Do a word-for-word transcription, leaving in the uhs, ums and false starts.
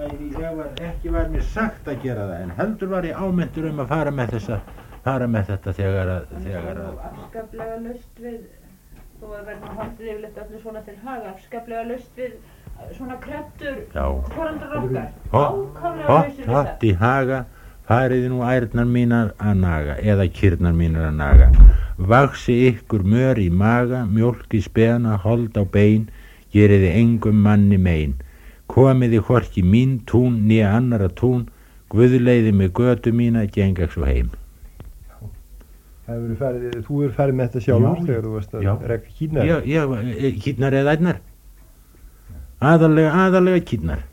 ég var, ekki var mér sagt að gera það, en heldur var ég ámyndur um að fara með þessa, fara með þetta þegar að, þegar að... Afskaplega laust við, þó að verðum haldið yfirleitt öllu svona til haga, afskaplega laust við svona kreddur foreldrar okkar. Ákaflega lausir við það. Hatt í haga, fariði nú ærnar mínar að naga, eða kýrnar mínar að naga. Vaxi ykkur mör í maga, mjólk í spena, hold á bein, geriði engum manni mein. Komiði hvorki mín tún, nýja annara tún, guðleiði með götu mína, genga svo heim. Það farið, þú er farið með þetta sjálfur þegar þú varst að rekka kýrnar? Já, já, kýrnar eða ærnar. Aðalega, aðalega kýrnar.